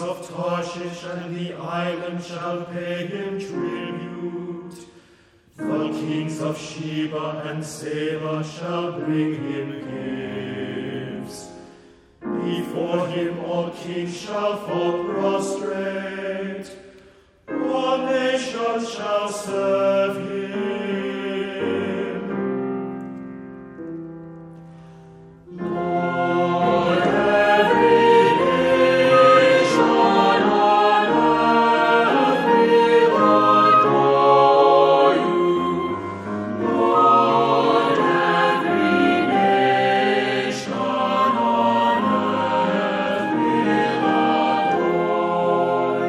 of Tarshish and the island shall pay him tribute. The kings of Sheba and Seba shall bring him gifts. Before him all kings shall fall prostrate. All nations shall serve him. Lord, every nation on earth will adore you. Lord, every nation on earth will adore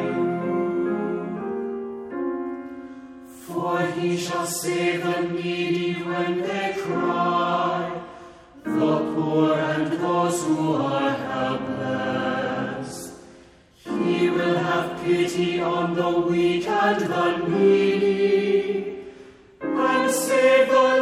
you. For he shall save the needy when they cry, the poor and those who are helpless. He will have pity on the weak and the needy, and save the